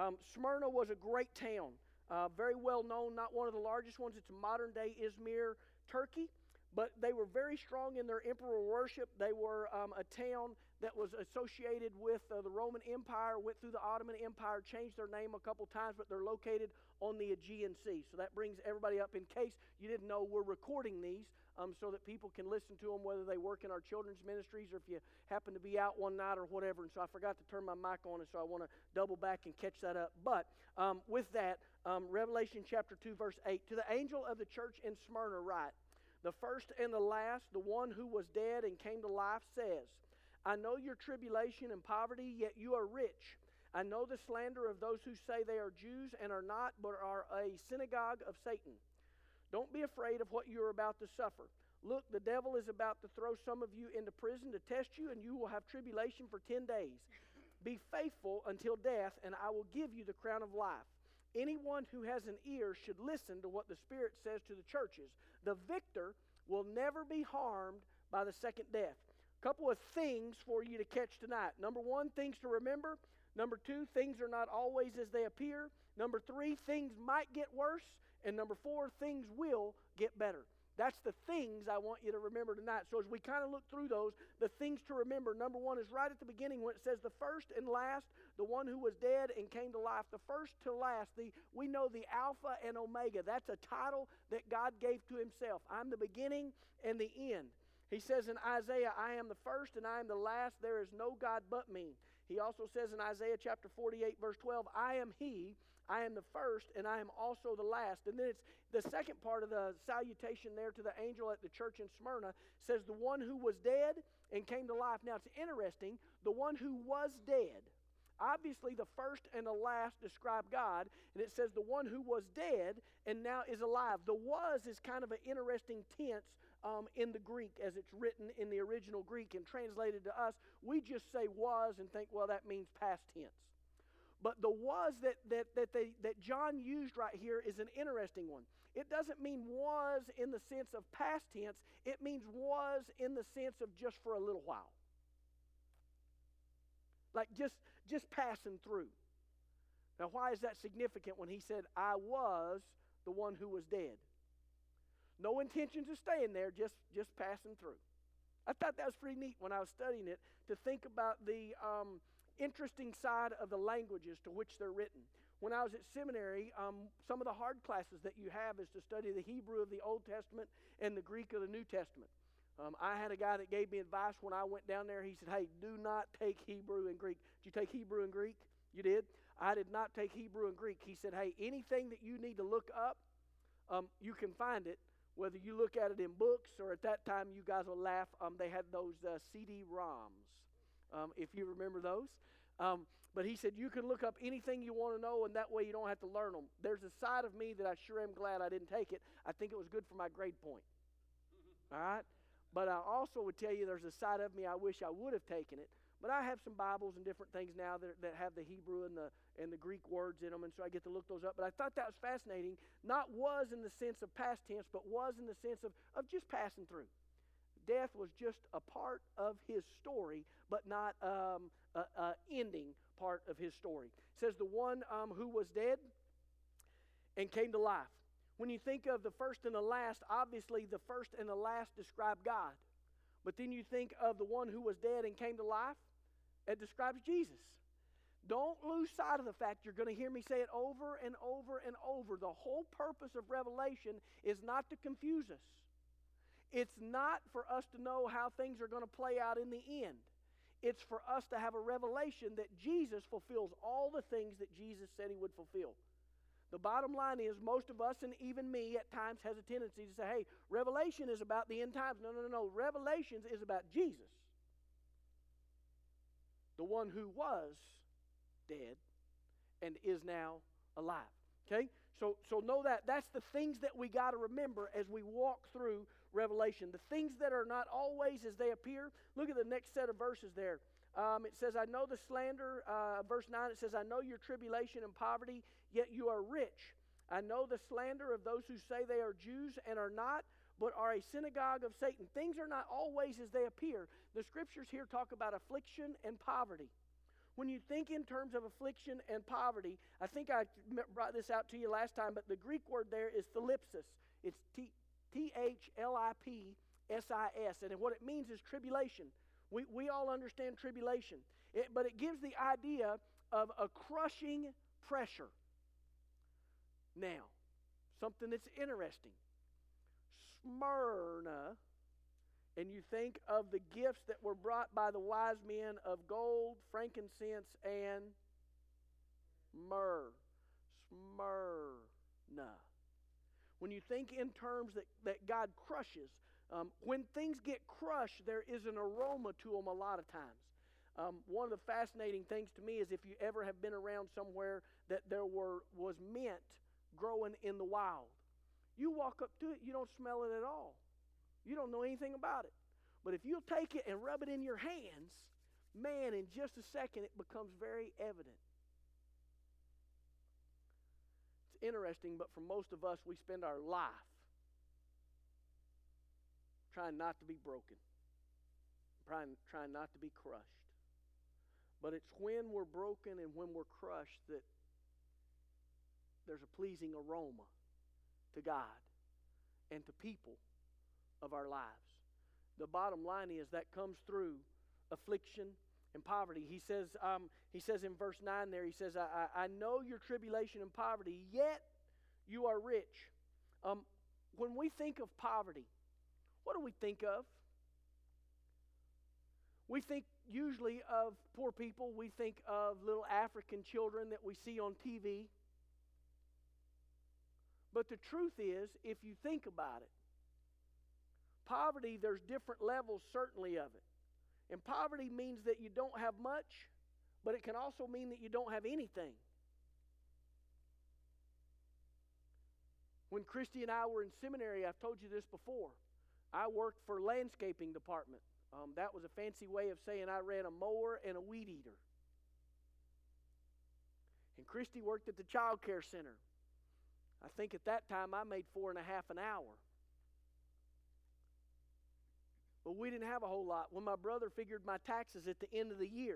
Smyrna was a great town, very well known, not one of the largest ones. It's modern-day Izmir, Turkey. But they were very strong in their emperor worship. They were a town that was associated with the Roman Empire, went through the Ottoman Empire, changed their name a couple times, but they're located on the Aegean Sea. So that brings everybody up. In case you didn't know, we're recording these so that people can listen to them, whether they work in our children's ministries or if you happen to be out one night or whatever. And so I forgot to turn my mic on, and so I want to double back and catch that up. But with that, Revelation chapter 2, verse 8, to the angel of the church in Smyrna write, the first and the last, the one who was dead and came to life, says, I know your tribulation and poverty, yet you are rich. I know the slander of those who say they are Jews and are not, but are a synagogue of Satan. Don't be afraid of what you are about to suffer. Look, the devil is about to throw some of you into prison to test you, and you will have tribulation for 10 days. Be faithful until death, and I will give you the crown of life. Anyone who has an ear should listen to what the Spirit says to the churches. The victor will never be harmed by the second death. A couple of things for you to catch tonight. Number one, things to remember. Number two, things are not always as they appear. Number three, things might get worse. And number four, things will get better. That's the things I want you to remember tonight. So as we kind of look through those, the things to remember, number one is right at the beginning when it says the first and last, the one who was dead and came to life. The first to last, we know the Alpha and Omega. That's a title that God gave to himself. I'm the beginning and the end. He says in Isaiah, I am the first and I am the last. There is no God but me. He also says in Isaiah chapter 48, verse 12, I am he, I am the first, and I am also the last. And then it's the second part of the salutation there to the angel at the church in Smyrna says the one who was dead and came to life. Now it's interesting, the one who was dead. Obviously, the first and the last describe God, and it says the one who was dead and now is alive. The was is kind of an interesting tense in the Greek as it's written in the original Greek and translated to us. We just say was and think, well, that means past tense. But the was that John used right here is an interesting one. It doesn't mean was in the sense of past tense. It means was in the sense of just for a little while. Like just passing through. Now, why is that significant when he said, I was the one who was dead? No intentions of staying there, just passing through. I thought that was pretty neat when I was studying it to think about the interesting side of the languages to which they're written. When I was at seminary, some of the hard classes that you have is to study the Hebrew of the Old Testament and the Greek of the New Testament. I had a guy that gave me advice when I went down there. He said, hey, do not take Hebrew and Greek. Did you take Hebrew and Greek? You did? I did not take Hebrew and Greek. He said, hey, anything that you need to look up, you can find it, whether you look at it in books or at that time, you guys will laugh, they had those CD-ROMs, if you remember those. But he said, you can look up anything you want to know, and that way you don't have to learn them. There's a side of me that I sure am glad I didn't take it. I think it was good for my grade point. All right? But I also would tell you there's a side of me I wish I would have taken it. But I have some Bibles and different things now that have the Hebrew and the Greek words in them, and so I get to look those up. But I thought that was fascinating. Not was in the sense of past tense, but was in the sense of just passing through. Death was just a part of his story, but not an ending part of his story. It says the one who was dead and came to life. When you think of the first and the last, obviously the first and the last describe God. But then you think of the one who was dead and came to life, it describes Jesus. Don't lose sight of the fact, you're going to hear me say it over and over and over. The whole purpose of Revelation is not to confuse us. It's not for us to know how things are going to play out in the end. It's for us to have a revelation that Jesus fulfills all the things that Jesus said he would fulfill. The bottom line is most of us, and even me at times, has a tendency to say, hey, Revelation is about the end times. No. Revelations is about Jesus. The one who was dead and is now alive. Okay? So know that. That's the things that we got to remember as we walk through Revelation. The things that are not always as they appear. Look at the next set of verses there. It says, I know the slander, verse 9, it says, I know your tribulation and poverty, yet you are rich. I know the slander of those who say they are Jews and are not, but are a synagogue of Satan. Things are not always as they appear. The scriptures here talk about affliction and poverty. When you think in terms of affliction and poverty, I think I brought this out to you last time, but the Greek word there is thlipsis. It's Thlipsis, and what it means is tribulation. We all understand tribulation, but it gives the idea of a crushing pressure. Now, something that's interesting. Smyrna, and you think of the gifts that were brought by the wise men of gold, frankincense, and myrrh. Smyrna. When you think in terms that God crushes, when things get crushed, there is an aroma to them a lot of times. One of the fascinating things to me is if you ever have been around somewhere that there was mint growing in the wild. You walk up to it, you don't smell it at all. You don't know anything about it. But if you'll take it and rub it in your hands, man, in just a second it becomes very evident. It's interesting, but for most of us, we spend our life trying not to be broken, trying not to be crushed. But it's when we're broken and when we're crushed that there's a pleasing aroma to God and to people of our lives. The bottom line is that comes through affliction and poverty. He says in verse 9 there, he says, I know your tribulation and poverty, yet you are rich. When we think of poverty, what do we think of? We think usually of poor people. We think of little African children that we see on TV. But the truth is, if you think about it, poverty, there's different levels certainly of it. And poverty means that you don't have much, but it can also mean that you don't have anything. When Christy and I were in seminary, I've told you this before, I worked for landscaping department. That was a fancy way of saying I ran a mower and a weed eater. And Christy worked at the child care center. I think at that time I made $4.50 an hour. But we didn't have a whole lot. When my brother figured my taxes at the end of the year,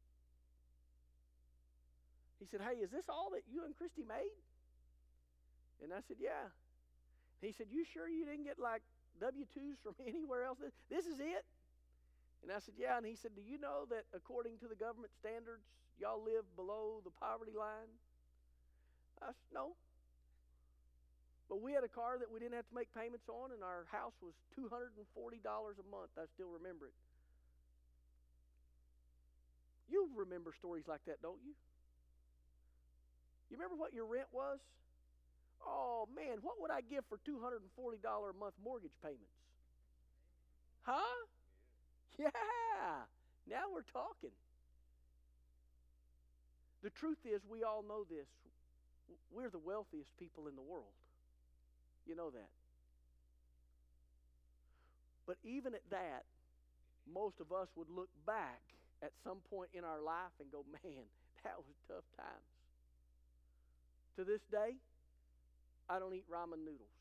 he said, hey, is this all that you and Christy made? And I said, yeah. He said, you sure you didn't get like W-2s from anywhere else? This is it? And I said, yeah. And he said, do you know that according to the government standards, y'all live below the poverty line? I said, no. But we had a car that we didn't have to make payments on, and our house was $240 a month. I still remember it. You remember stories like that, don't you? You remember what your rent was? Oh, man, what would I give for $240 a month mortgage payments? Huh? Yeah. Now we're talking. The truth is, we all know this. We're the wealthiest people in the world. You know that. But even at that, most of us would look back at some point in our life and go, man, that was tough times. To this day, I don't eat ramen noodles.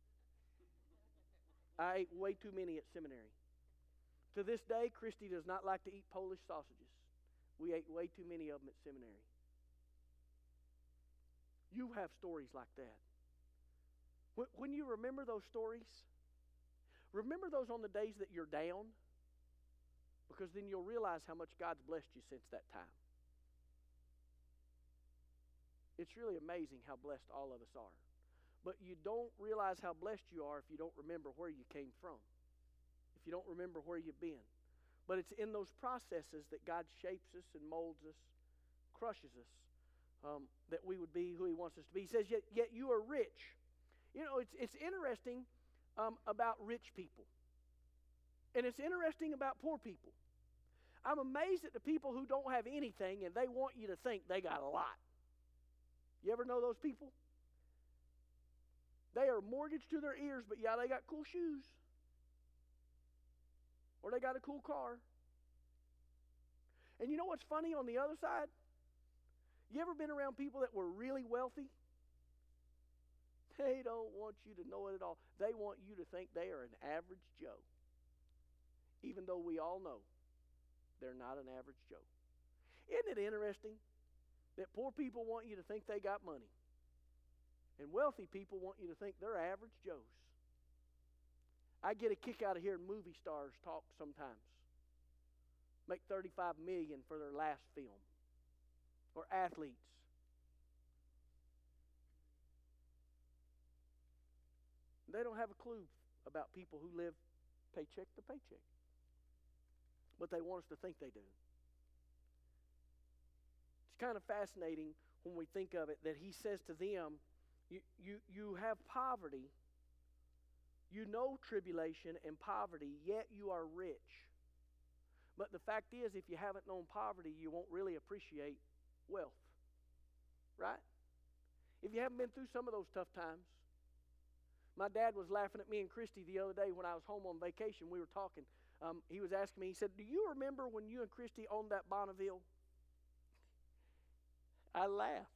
I ate way too many at seminary. To this day, Christy does not like to eat Polish sausages. We ate way too many of them at seminary. You have stories like that. When you remember those stories, remember those on the days that you're down, because then you'll realize how much God's blessed you since that time. It's really amazing how blessed all of us are. But you don't realize how blessed you are if you don't remember where you came from, if you don't remember where you've been. But it's in those processes that God shapes us and molds us, crushes us, that we would be who He wants us to be. He says, yet you are rich. You know, it's interesting about rich people. And it's interesting about poor people. I'm amazed at the people who don't have anything and they want you to think they got a lot. You ever know those people? They are mortgaged to their ears, but yeah, they got cool shoes. Or they got a cool car. And you know what's funny on the other side? You ever been around people that were really wealthy? They don't want you to know it at all. They want you to think they are an average Joe. Even though we all know they're not an average Joe. Isn't it interesting that poor people want you to think they got money, and wealthy people want you to think they're average Joes? I get a kick out of hearing movie stars talk sometimes. Make $35 million for their last film. Or athletes. They don't have a clue about people who live paycheck to paycheck. But they want us to think they do. It's kind of fascinating when we think of it that he says to them, you have poverty, you know tribulation and poverty, yet you are rich. But the fact is, if you haven't known poverty, you won't really appreciate wealth. Right? If you haven't been through some of those tough times. My dad was laughing at me and Christy the other day when I was home on vacation. We were talking. He was asking me, he said, do you remember when you and Christy owned that Bonneville? I laughed.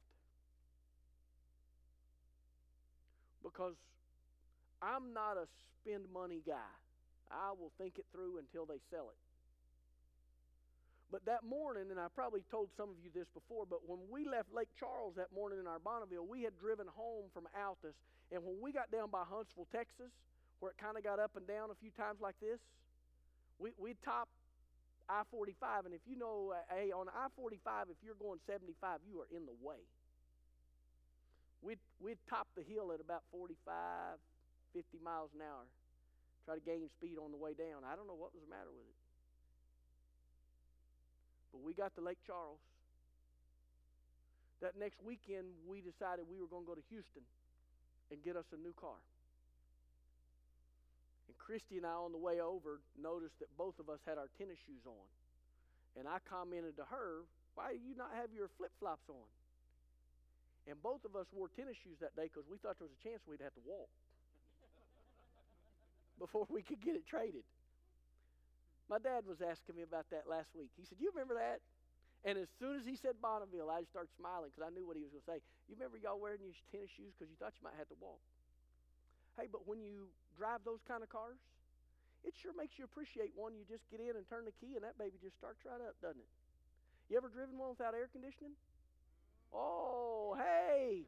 Because I'm not a spend money guy. I will think it through until they sell it. But that morning, and I probably told some of you this before, but when we left Lake Charles that morning in our Bonneville, we had driven home from Altus, and when we got down by Huntsville, Texas, where it kind of got up and down a few times like this, we'd top I-45, and if you know, hey, on I-45, if you're going 75, you are in the way. We'd top the hill at about 45, 50 miles an hour, try to gain speed on the way down. I don't know what was the matter with it. But we got to Lake Charles. That next weekend, we decided we were going to go to Houston and get us a new car. And Christy and I, on the way over, noticed that both of us had our tennis shoes on. And I commented to her, why do you not have your flip-flops on? And both of us wore tennis shoes that day because we thought there was a chance we'd have to walk before we could get it traded. My dad was asking me about that last week. He said, you remember that? And as soon as he said Bonneville, I just started smiling because I knew what he was going to say. You remember y'all wearing your tennis shoes because you thought you might have to walk? Hey, but when you drive those kind of cars, it sure makes you appreciate one. You just get in and turn the key, and that baby just starts right up, doesn't it? You ever driven one without air conditioning? Oh, hey.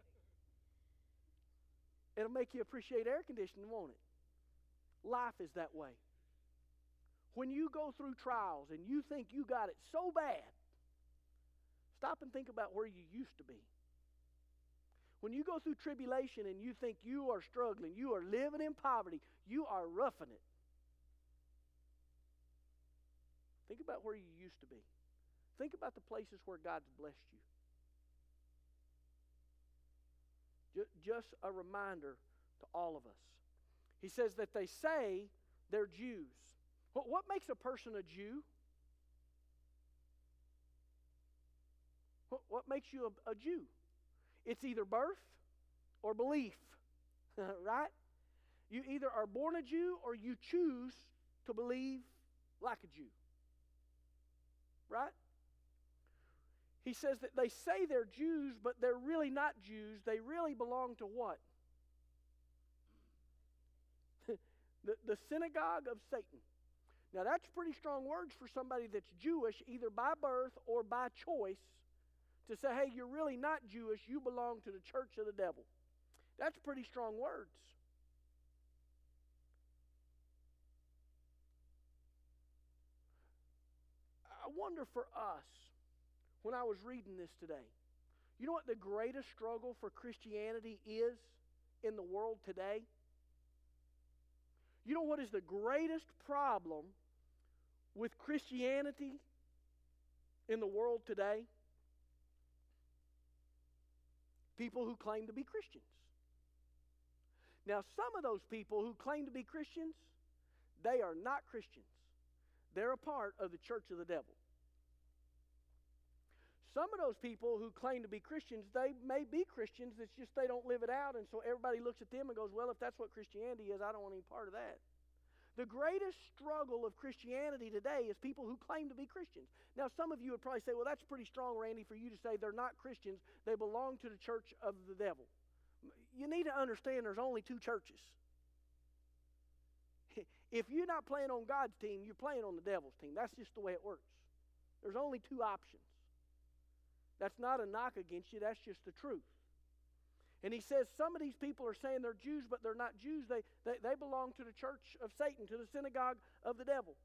It'll make you appreciate air conditioning, won't it? Life is that way. When you go through trials and you think you got it so bad, stop and think about where you used to be. When you go through tribulation and you think you are struggling, you are living in poverty, you are roughing it. Think about where you used to be. Think about the places where God's blessed you. Just a reminder to all of us. He says that they say they're Jews. What makes a person a Jew? What makes you a Jew? It's either birth or belief, right? You either are born a Jew or you choose to believe like a Jew, right? He says that they say they're Jews, but they're really not Jews. They really belong to what? the synagogue of Satan. Now, that's pretty strong words for somebody that's Jewish, either by birth or by choice, to say, hey, you're really not Jewish, you belong to the church of the devil. That's pretty strong words. I wonder for us, when I was reading this today, you know what the greatest struggle for Christianity is in the world today? You know what is the greatest problem with Christianity in the world today? People who claim to be Christians. Now, some of those people who claim to be Christians, they are not Christians. They're a part of the church of the devil. Some of those people who claim to be Christians, they may be Christians, it's just they don't live it out, and so everybody looks at them and goes, well, if that's what Christianity is, I don't want any part of that. The greatest struggle of Christianity today is people who claim to be Christians. Now, some of you would probably say, well, that's pretty strong, Randy, for you to say they're not Christians. They belong to the church of the devil. You need to understand there's only two churches. If you're not playing on God's team, you're playing on the devil's team. That's just the way it works. There's only two options. That's not a knock against you. That's just the truth. And he says some of these people are saying they're Jews, but they're not Jews. They belong to the church of Satan, to the synagogue of the devil.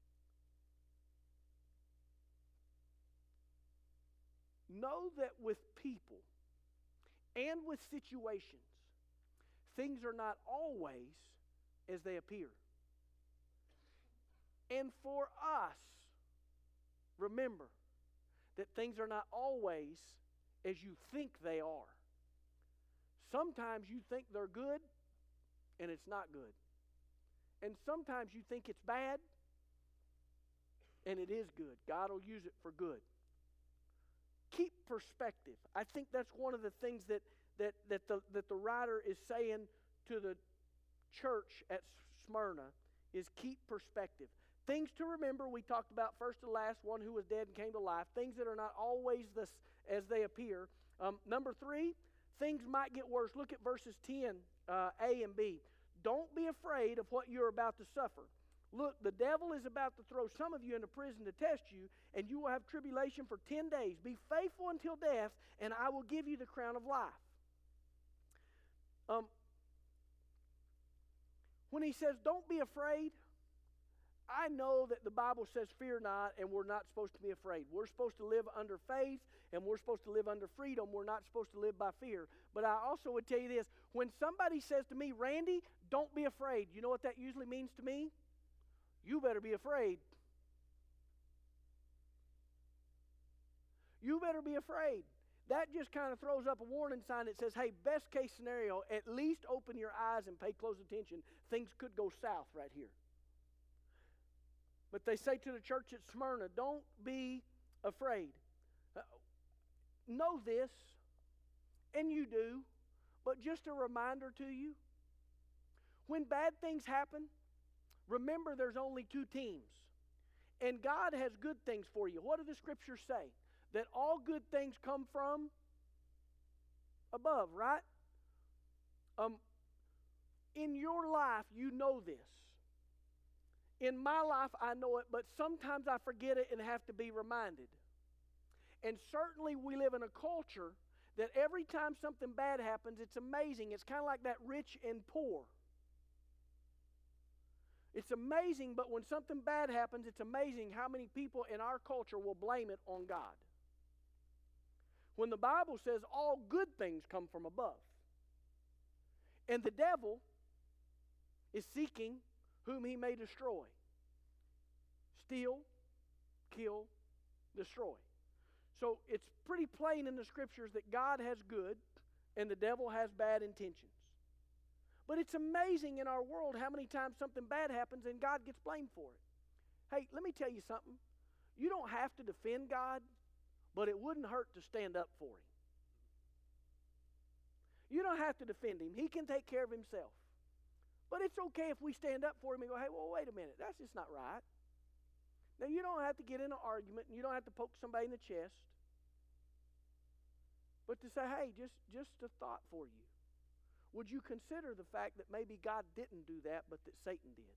Know that with people and with situations, things are not always as they appear. And for us, remember that things are not always as you think they are. Sometimes you think they're good, and it's not good. And sometimes you think it's bad, and it is good. God will use it for good. Keep perspective. I think that's one of the things that the writer is saying to the church at Smyrna is keep perspective. Things to remember, we talked about first to last, one who was dead and came to life. Things that are not always as they appear. Number 3, things might get worse. Look at verses 10, A and B. Don't be afraid of what you're about to suffer. Look, the devil is about to throw some of you into prison to test you, and you will have tribulation for 10 days. Be faithful until death, and I will give you the crown of life. When he says, don't be afraid, I know that the Bible says fear not, and we're not supposed to be afraid. We're supposed to live under faith, and we're supposed to live under freedom. We're not supposed to live by fear. But I also would tell you this. When somebody says to me, Randy, don't be afraid, you know what that usually means to me? You better be afraid. You better be afraid. That just kind of throws up a warning sign that says, hey, best case scenario, at least open your eyes and pay close attention. Things could go south right here. But they say to the church at Smyrna, don't be afraid. Know this, and you do, but just a reminder to you, when bad things happen, remember there's only 2 teams. And God has good things for you. What do the scriptures say? That all good things come from above, right? In your life, you know this. In my life, I know it, but sometimes I forget it and have to be reminded. And certainly we live in a culture that every time something bad happens, it's amazing. It's kind of like that rich and poor. It's amazing, but when something bad happens, it's amazing how many people in our culture will blame it on God. When the Bible says all good things come from above. And the devil is seeking whom he may destroy. Steal, kill, destroy. So it's pretty plain in the scriptures that God has good and the devil has bad intentions. But it's amazing in our world how many times something bad happens and God gets blamed for it. Hey, let me tell you something. You don't have to defend God, but it wouldn't hurt to stand up for him. You don't have to defend him. He can take care of himself. But it's okay if we stand up for him and go, hey, well, wait a minute. That's just not right. Now, you don't have to get in an argument, and you don't have to poke somebody in the chest. But to say, hey, just a thought for you. Would you consider the fact that maybe God didn't do that, but that Satan did?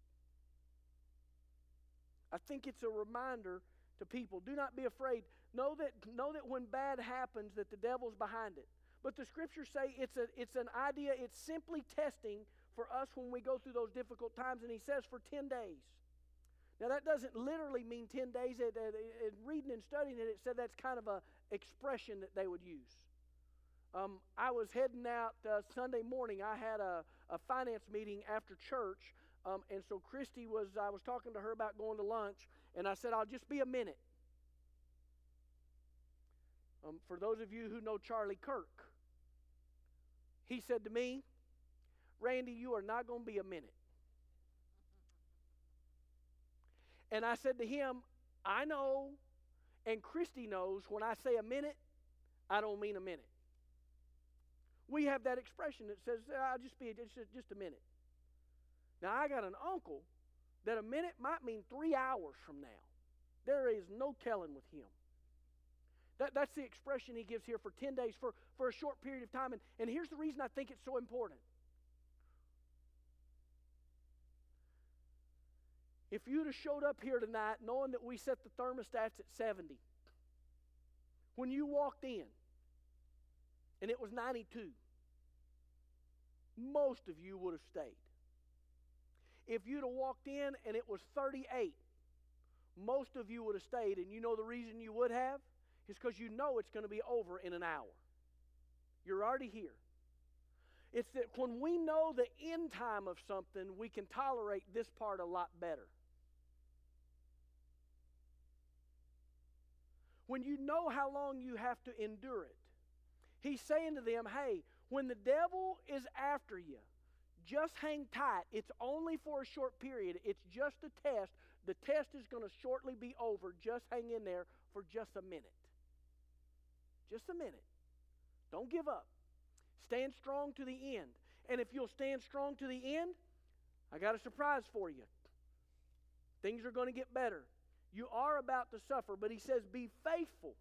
I think it's a reminder to people. Do not be afraid. Know that when bad happens, that the devil's behind it. But the scriptures say it's an idea. It's simply testing for us when we go through those difficult times. And he says for 10 days. Now that doesn't literally mean 10 days. Reading and studying it, it said that's kind of a expression that they would use. I was heading out Sunday morning. I had a finance meeting after church. And so I was talking to her about going to lunch. And I said, I'll just be a minute. For those of you who know Charlie Kirk, he said to me, Randy, you are not going to be a minute. And I said to him, I know, and Christy knows, when I say a minute, I don't mean a minute. We have that expression that says, I'll just be just a minute. Now, I got an uncle that a minute might mean 3 hours from now. There is no telling with him. That's the expression he gives here for 10 days, for a short period of time. And here's the reason I think it's so important. If you'd have showed up here tonight knowing that we set the thermostats at 70, When you walked in and it was 92, most of you would have stayed. If you'd have walked in and it was 38, most of you would have stayed. And you know the reason you would have? Is because you know it's going to be over in an hour. You're already here. It's that when we know the end time of something, we can tolerate this part a lot better. When you know how long you have to endure it, he's saying to them, hey, when the devil is after you, just hang tight. It's only for a short period. It's just a test. The test is going to shortly be over. Just hang in there for just a minute. Just a minute. Don't give up. Stand strong to the end. And if you'll stand strong to the end, I got a surprise for you. Things are going to get better. You are about to suffer, but he says, be faithful.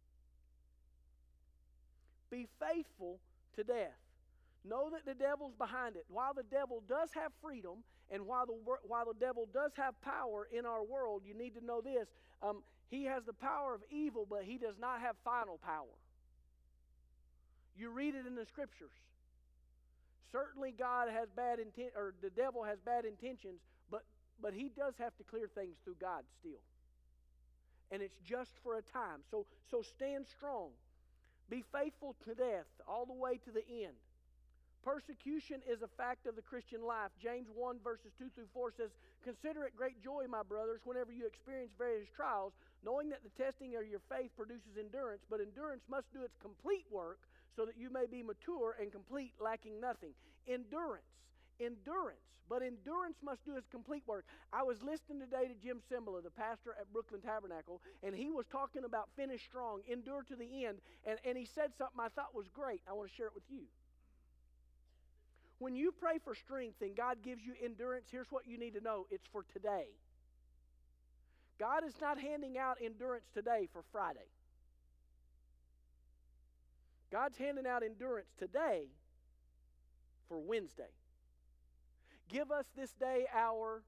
Be faithful to death. Know that the devil's behind it. While the devil does have freedom, and while the devil does have power in our world, you need to know this. He has the power of evil, but he does not have final power. You read it in the scriptures. Certainly God has bad intent, or the devil has bad intentions, but he does have to clear things through God still. And it's just for a time. So stand strong. Be faithful to death all the way to the end. Persecution is a fact of the Christian life. James 1 verses 2 through 4 says, consider it great joy, my brothers, whenever you experience various trials, knowing that the testing of your faith produces endurance, but endurance must do its complete work so that you may be mature and complete, lacking nothing. Endurance. But endurance must do its complete work. I was listening today to Jim Cimbala, the pastor at Brooklyn Tabernacle, and he was talking about finish strong, endure to the end, and he said something I thought was great. I want to share it with you. When you pray for strength and God gives you endurance, here's what you need to know. It's for today. God is not handing out endurance today for Friday. God's handing out endurance today for Wednesday. Give us this day our...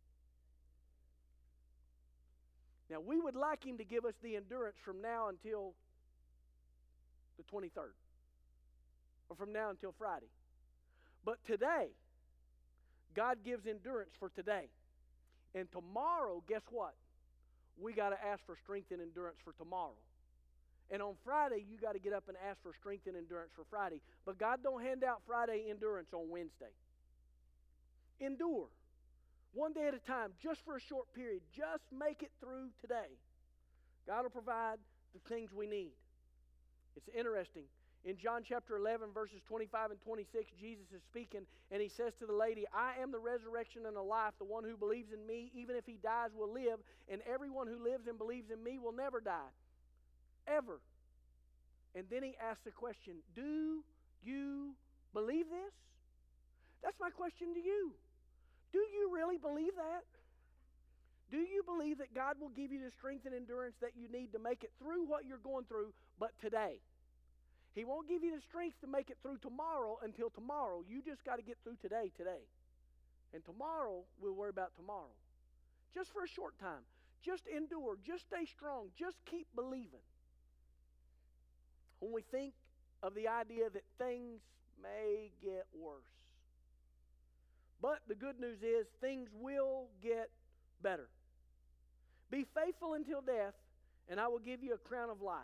Now, we would like him to give us the endurance from now until the 23rd. Or from now until Friday. But today, God gives endurance for today. And tomorrow, guess what? We got to ask for strength and endurance for tomorrow. And on Friday, you got to get up and ask for strength and endurance for Friday. But God don't hand out Friday endurance on Wednesday. Endure. One day at a time, just for a short period. Just make it through today. God will provide the things we need. It's interesting. In John chapter 11, verses 25 and 26, Jesus is speaking, and he says to the lady, I am the resurrection and the life. The one who believes in me, even if he dies, will live. And everyone who lives and believes in me will never die. Ever. And then he asks the question, do you believe this? That's my question to you. Do you really believe that? Do you believe that God will give you the strength and endurance that you need to make it through what you're going through, but today? He won't give you the strength to make it through tomorrow until tomorrow. You just got to get through today. And tomorrow, we'll worry about tomorrow. Just for a short time. Just endure. Just stay strong. Just keep believing. When we think of the idea that things may get worse. But the good news is things will get better. Be faithful until death, and I will give you a crown of life.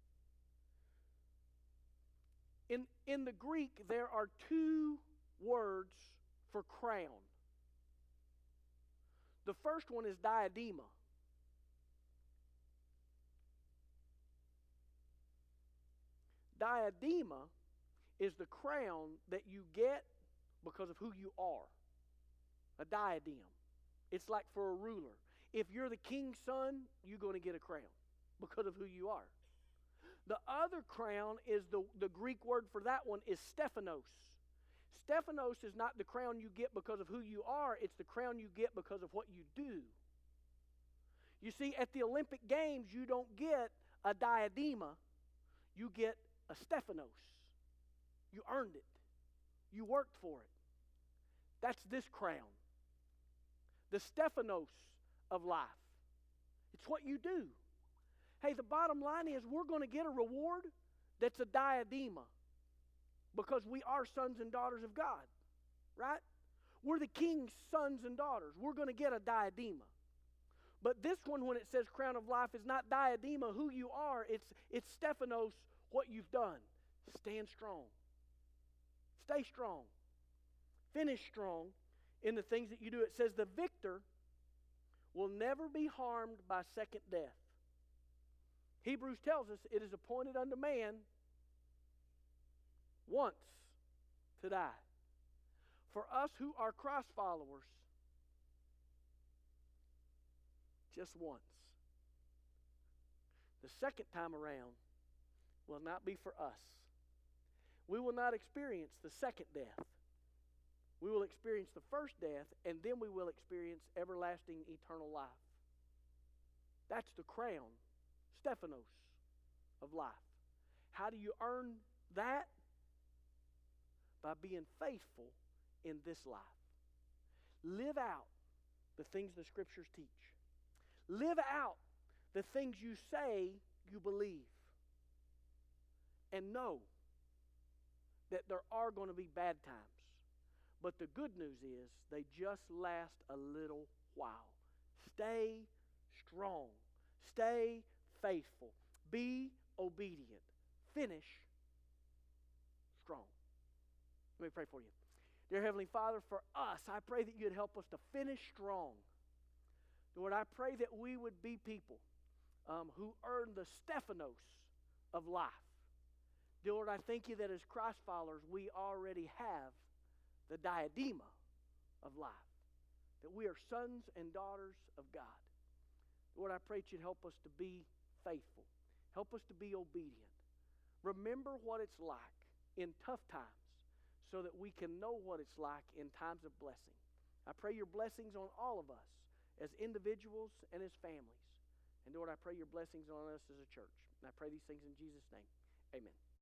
In the Greek, there are two words for crown. The first one is diadema. Diadema is the crown that you get because of who you are. A diadem. It's like for a ruler. If you're the king's son, you're going to get a crown because of who you are. The other crown is the Greek word for that one is Stephanos. Stephanos is not the crown you get because of who you are. It's the crown you get because of what you do. You see, at the Olympic Games, you don't get a diadema. You get a Stephanos. You earned it. You worked for it. That's this crown. The Stephanos of life. It's what you do. Hey, the bottom line is we're going to get a reward that's a diadema because we are sons and daughters of God, right? We're the king's sons and daughters. We're going to get a diadema. But this one, when it says crown of life, is not diadema who you are. It's Stephanos, what you've done. Stand strong. Stay strong. Finish strong in the things that you do. It says the victor will never be harmed by second death. Hebrews tells us it is appointed unto man once to die. For us who are Christ followers, just once. The second time around will not be for us. We will not experience the second death. We will experience the first death, and then we will experience everlasting eternal life. That's the crown, Stephanos, of life. How do you earn that? By being faithful in this life. Live out the things the Scriptures teach. Live out the things you say you believe. And know that there are going to be bad times. But the good news is they just last a little while. Stay strong. Stay faithful. Be obedient. Finish strong. Let me pray for you. Dear Heavenly Father, for us, I pray that you'd help us to finish strong. Lord, I pray that we would be people who earn the Stephanos of life. Dear Lord, I thank you that as Christ followers, we already have the diadema of life. That we are sons and daughters of God. Lord, I pray that you'd help us to be faithful. Help us to be obedient. Remember what it's like in tough times so that we can know what it's like in times of blessing. I pray your blessings on all of us as individuals and as families. And Lord, I pray your blessings on us as a church. And I pray these things in Jesus' name. Amen.